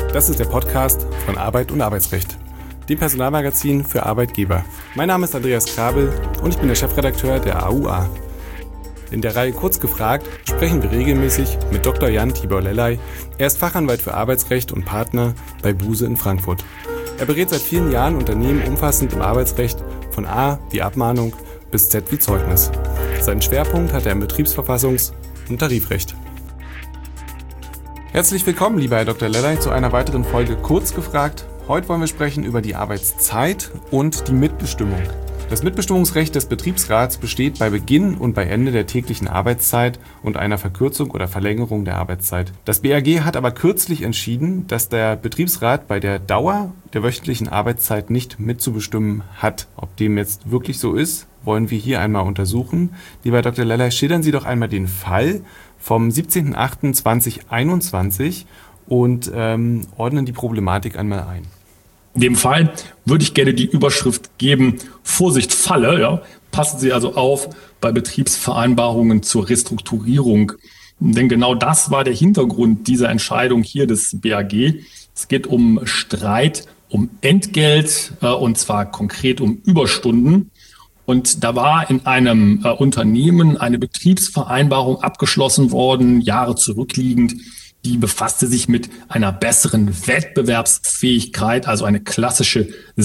Das ist der Podcast von Arbeit und Arbeitsrecht, dem Personalmagazin für Arbeitgeber. Mein Name ist Andreas Krabel und ich bin der Chefredakteur der AUA. In der Reihe Kurz gefragt sprechen wir regelmäßig mit Dr. Jan Tibor Lellay. Er ist Fachanwalt für Arbeitsrecht und Partner bei Buse in Frankfurt. Er berät seit vielen Jahren Unternehmen umfassend im Arbeitsrecht, von A wie Abmahnung bis Z wie Zeugnis. Seinen Schwerpunkt hat er im Betriebsverfassungs- und Tarifrecht. Herzlich willkommen, lieber Herr Dr. Lellay, zu einer weiteren Folge Kurz gefragt. Heute wollen wir sprechen über die Arbeitszeit und die Mitbestimmung. Das Mitbestimmungsrecht des Betriebsrats besteht bei Beginn und bei Ende der täglichen Arbeitszeit und einer Verkürzung oder Verlängerung der Arbeitszeit. Das BAG hat aber kürzlich entschieden, dass der Betriebsrat bei der Dauer der wöchentlichen Arbeitszeit nicht mitzubestimmen hat. Ob dem jetzt wirklich so ist, wollen wir hier einmal untersuchen. Lieber Herr Dr. Lellay, schildern Sie doch einmal den Fall vom 17.08.2021 und ordnen die Problematik einmal ein. In dem Fall würde ich gerne die Überschrift geben, Vorsicht Falle. Ja. Passen Sie also auf bei Betriebsvereinbarungen zur Restrukturierung. Denn genau das war der Hintergrund dieser Entscheidung hier des BAG. Es geht um Streit, um Entgelt und zwar konkret um Überstunden. Und da war in einem Unternehmen eine Betriebsvereinbarung abgeschlossen worden, Jahre zurückliegend. Die befasste sich mit einer besseren Wettbewerbsfähigkeit, also eine klassische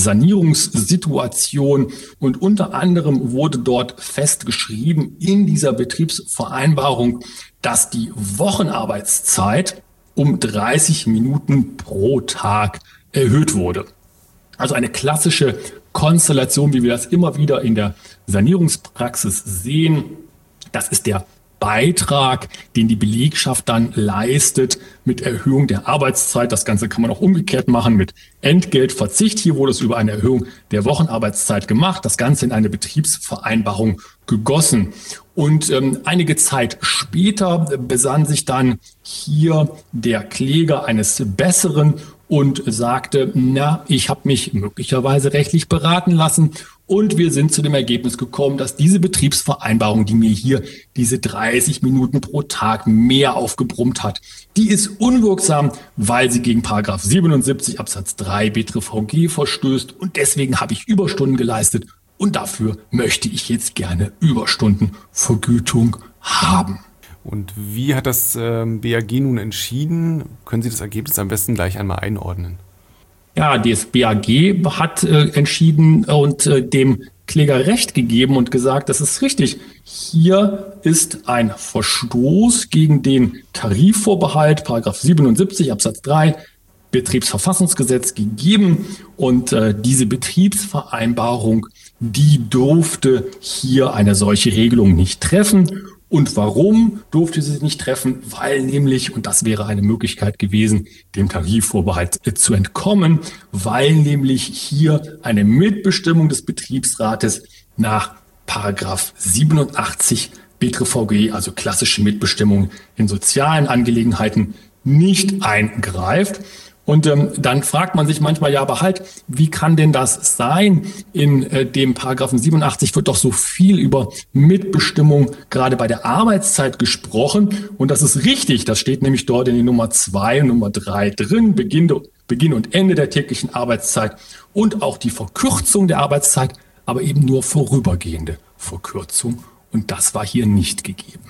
Sanierungssituation. Und unter anderem wurde dort festgeschrieben in dieser Betriebsvereinbarung, dass die Wochenarbeitszeit um 30 Minuten pro Tag erhöht wurde. Also eine klassische Konstellation, wie wir das immer wieder in der Sanierungspraxis sehen. Das ist der Beitrag, den die Belegschaft dann leistet mit Erhöhung der Arbeitszeit. Das Ganze kann man auch umgekehrt machen mit Entgeltverzicht. Hier wurde es über eine Erhöhung der Wochenarbeitszeit gemacht. Das Ganze in eine Betriebsvereinbarung gegossen. Und einige Zeit später besann sich dann hier der Kläger eines Besseren und sagte, ich habe mich möglicherweise rechtlich beraten lassen und wir sind zu dem Ergebnis gekommen, dass diese Betriebsvereinbarung, die mir hier diese 30 Minuten pro Tag mehr aufgebrummt hat, die ist unwirksam, weil sie gegen § 77 Absatz 3 BTVG verstößt und deswegen habe ich Überstunden geleistet und dafür möchte ich jetzt gerne Überstundenvergütung haben. Und wie hat das BAG nun entschieden? Können Sie das Ergebnis am besten gleich einmal einordnen? Ja, das BAG hat entschieden und dem Kläger Recht gegeben und gesagt, das ist richtig. Hier ist ein Verstoß gegen den Tarifvorbehalt, § 77 Absatz 3 Betriebsverfassungsgesetz gegeben und diese Betriebsvereinbarung, die durfte hier eine solche Regelung nicht treffen. Und warum durfte sie nicht treffen? Weil nämlich, und das wäre eine Möglichkeit gewesen, dem Tarifvorbehalt zu entkommen, weil nämlich hier eine Mitbestimmung des Betriebsrates nach § 87 BTVG, also klassische Mitbestimmung in sozialen Angelegenheiten, nicht eingreift. Und dann fragt man sich manchmal, ja, aber halt, wie kann denn das sein? In dem § 87 wird doch so viel über Mitbestimmung gerade bei der Arbeitszeit gesprochen. Und das ist richtig, das steht nämlich dort in den Nummer 2 und Nummer 3 drin, Beginn und Ende der täglichen Arbeitszeit und auch die Verkürzung der Arbeitszeit, aber eben nur vorübergehende Verkürzung. Und das war hier nicht gegeben.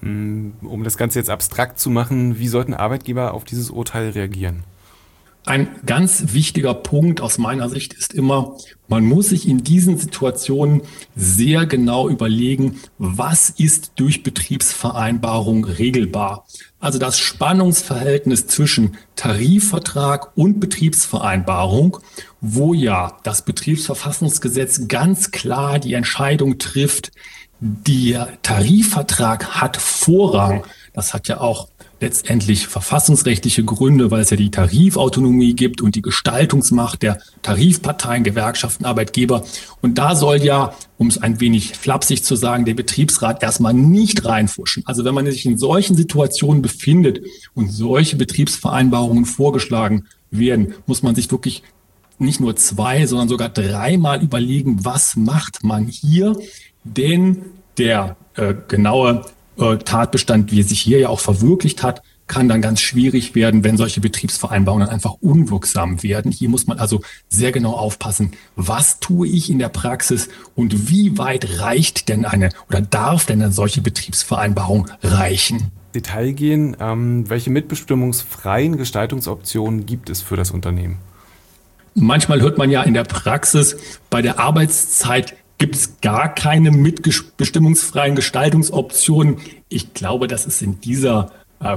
Um das Ganze jetzt abstrakt zu machen, wie sollten Arbeitgeber auf dieses Urteil reagieren? Ein ganz wichtiger Punkt aus meiner Sicht ist immer, man muss sich in diesen Situationen sehr genau überlegen, was ist durch Betriebsvereinbarung regelbar. Also das Spannungsverhältnis zwischen Tarifvertrag und Betriebsvereinbarung, wo ja das Betriebsverfassungsgesetz ganz klar die Entscheidung trifft, der Tarifvertrag hat Vorrang. Das hat ja auch letztendlich verfassungsrechtliche Gründe, weil es ja die Tarifautonomie gibt und die Gestaltungsmacht der Tarifparteien, Gewerkschaften, Arbeitgeber. Und da soll ja, um es ein wenig flapsig zu sagen, der Betriebsrat erstmal nicht reinfuschen. Also wenn man sich in solchen Situationen befindet und solche Betriebsvereinbarungen vorgeschlagen werden, muss man sich wirklich nicht nur 2, sondern sogar 3-mal überlegen, was macht man hier? Denn der genaue Tatbestand, wie er sich hier ja auch verwirklicht hat, kann dann ganz schwierig werden, wenn solche Betriebsvereinbarungen einfach unwirksam werden. Hier muss man also sehr genau aufpassen, was tue ich in der Praxis und wie weit reicht denn darf denn eine solche Betriebsvereinbarung reichen? Detail gehen, welche mitbestimmungsfreien Gestaltungsoptionen gibt es für das Unternehmen? Manchmal hört man ja in der Praxis, bei der Arbeitszeit gibt es gar keine mitbestimmungsfreien Gestaltungsoptionen. Ich glaube, das ist in dieser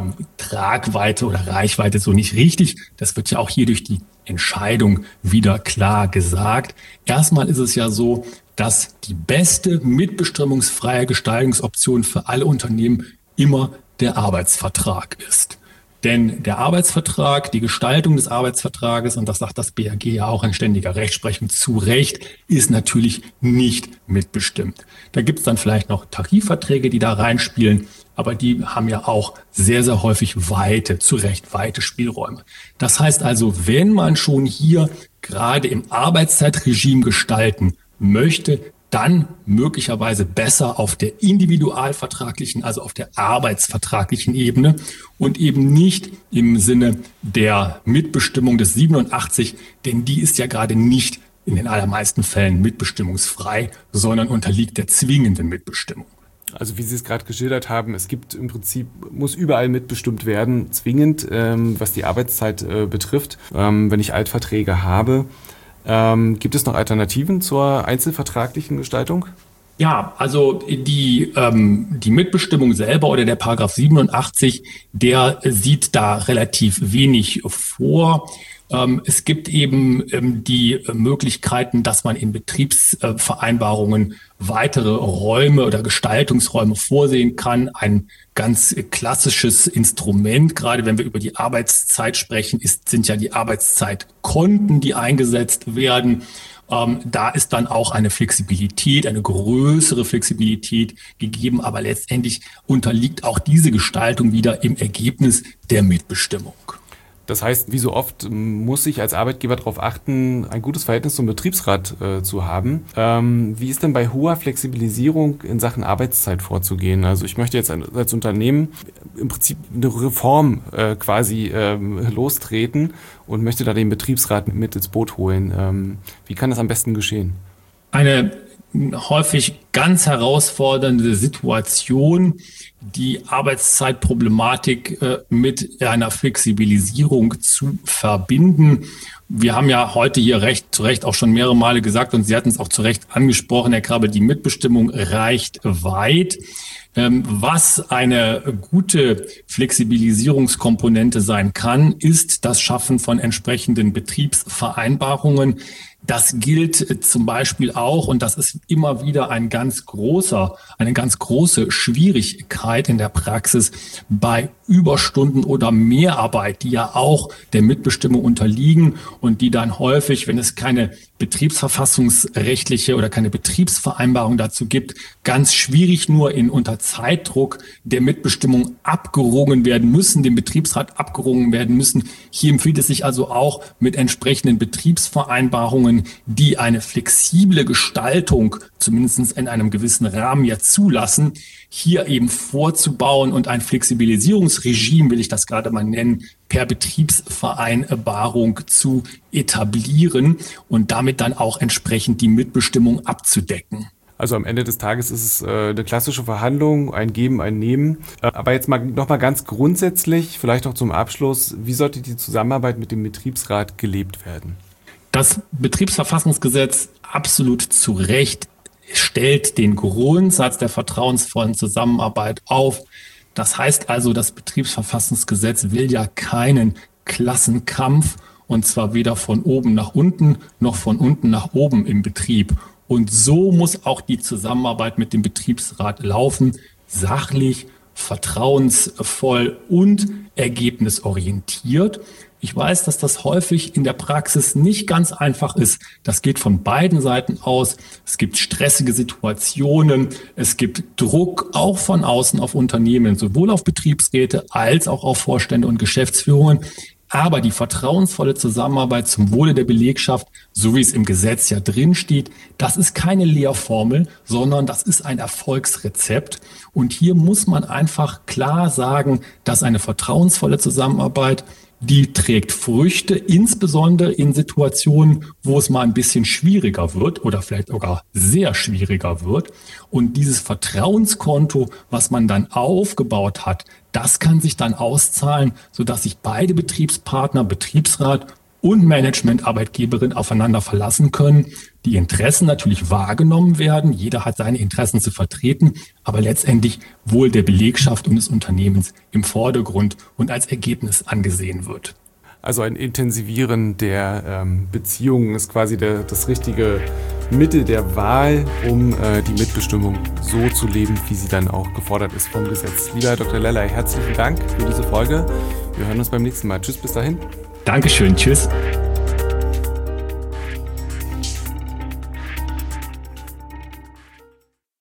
Tragweite oder Reichweite so nicht richtig. Das wird ja auch hier durch die Entscheidung wieder klar gesagt. Erstmal ist es ja so, dass die beste mitbestimmungsfreie Gestaltungsoption für alle Unternehmen immer der Arbeitsvertrag ist. Denn der Arbeitsvertrag, die Gestaltung des Arbeitsvertrages, und das sagt das BAG ja auch in ständiger Rechtsprechung zu Recht, ist natürlich nicht mitbestimmt. Da gibt es dann vielleicht noch Tarifverträge, die da reinspielen, aber die haben ja auch sehr, sehr häufig zu Recht weite Spielräume. Das heißt also, wenn man schon hier gerade im Arbeitszeitregime gestalten möchte, dann möglicherweise besser auf der individualvertraglichen, also auf der arbeitsvertraglichen Ebene und eben nicht im Sinne der Mitbestimmung des 87, denn die ist ja gerade nicht in den allermeisten Fällen mitbestimmungsfrei, sondern unterliegt der zwingenden Mitbestimmung. Also wie Sie es gerade geschildert haben, es gibt im Prinzip, muss überall mitbestimmt werden, zwingend, was die Arbeitszeit betrifft, wenn ich Altverträge habe. Gibt es noch Alternativen zur einzelvertraglichen Gestaltung? Ja, also die Mitbestimmung selber oder der Paragraph 87, der sieht da relativ wenig vor. Es gibt eben die Möglichkeiten, dass man in Betriebsvereinbarungen weitere Räume oder Gestaltungsräume vorsehen kann. Ein ganz klassisches Instrument, gerade wenn wir über die Arbeitszeit sprechen, sind ja die Arbeitszeitkonten, die eingesetzt werden. Da ist dann auch eine Flexibilität, eine größere Flexibilität gegeben, aber letztendlich unterliegt auch diese Gestaltung wieder im Ergebnis der Mitbestimmung. Das heißt, wie so oft muss ich als Arbeitgeber darauf achten, ein gutes Verhältnis zum Betriebsrat zu haben. Wie ist denn bei hoher Flexibilisierung in Sachen Arbeitszeit vorzugehen? Also ich möchte jetzt als Unternehmen im Prinzip eine Reform quasi lostreten und möchte da den Betriebsrat mit ins Boot holen. Wie kann das am besten geschehen? Eine häufig ganz herausfordernde Situation, die Arbeitszeitproblematik mit einer Flexibilisierung zu verbinden. Wir haben ja heute hier zu Recht auch schon mehrere Male gesagt, und Sie hatten es auch zu Recht angesprochen, Herr Krabbe, die Mitbestimmung reicht weit. Was eine gute Flexibilisierungskomponente sein kann, ist das Schaffen von entsprechenden Betriebsvereinbarungen. Das gilt zum Beispiel auch, und das ist immer wieder eine ganz große Schwierigkeit in der Praxis bei Überstunden oder Mehrarbeit, die ja auch der Mitbestimmung unterliegen und die dann häufig, wenn es keine betriebsverfassungsrechtliche oder keine Betriebsvereinbarung dazu gibt, ganz schwierig nur unter Zeitdruck der Mitbestimmung abgerungen werden müssen, dem Betriebsrat abgerungen werden müssen. Hier empfiehlt es sich also auch mit entsprechenden Betriebsvereinbarungen, die eine flexible Gestaltung zumindest in einem gewissen Rahmen ja zulassen, hier eben vorzubauen und ein Flexibilisierungsregime, will ich das gerade mal nennen, per Betriebsvereinbarung zu etablieren und damit dann auch entsprechend die Mitbestimmung abzudecken. Also am Ende des Tages ist es eine klassische Verhandlung, ein Geben, ein Nehmen. Aber jetzt noch mal ganz grundsätzlich, vielleicht noch zum Abschluss, wie sollte die Zusammenarbeit mit dem Betriebsrat gelebt werden? Das Betriebsverfassungsgesetz absolut zu Recht stellt den Grundsatz der vertrauensvollen Zusammenarbeit auf. Das heißt also, das Betriebsverfassungsgesetz will ja keinen Klassenkampf, und zwar weder von oben nach unten noch von unten nach oben im Betrieb. Und so muss auch die Zusammenarbeit mit dem Betriebsrat laufen, sachlich, vertrauensvoll und ergebnisorientiert. Ich weiß, dass das häufig in der Praxis nicht ganz einfach ist. Das geht von beiden Seiten aus. Es gibt stressige Situationen. Es gibt Druck auch von außen auf Unternehmen, sowohl auf Betriebsräte als auch auf Vorstände und Geschäftsführungen. Aber die vertrauensvolle Zusammenarbeit zum Wohle der Belegschaft, so wie es im Gesetz ja drin steht, das ist keine Lehrformel, sondern das ist ein Erfolgsrezept. Und hier muss man einfach klar sagen, dass eine vertrauensvolle Zusammenarbeit, die trägt Früchte, insbesondere in Situationen, wo es mal ein bisschen schwieriger wird oder vielleicht sogar sehr schwieriger wird. Und dieses Vertrauenskonto, was man dann aufgebaut hat, das kann sich dann auszahlen, sodass sich beide Betriebspartner, Betriebsrat und Management, Arbeitgeberin aufeinander verlassen können. Die Interessen natürlich wahrgenommen werden. Jeder hat seine Interessen zu vertreten, aber letztendlich Wohl der Belegschaft und des Unternehmens im Vordergrund und als Ergebnis angesehen wird. Also ein Intensivieren der Beziehungen ist quasi das richtige Mittel der Wahl, um die Mitbestimmung so zu leben, wie sie dann auch gefordert ist vom Gesetz. Lieber Herr Dr. Lellay, herzlichen Dank für diese Folge. Wir hören uns beim nächsten Mal. Tschüss, bis dahin. Dankeschön, tschüss.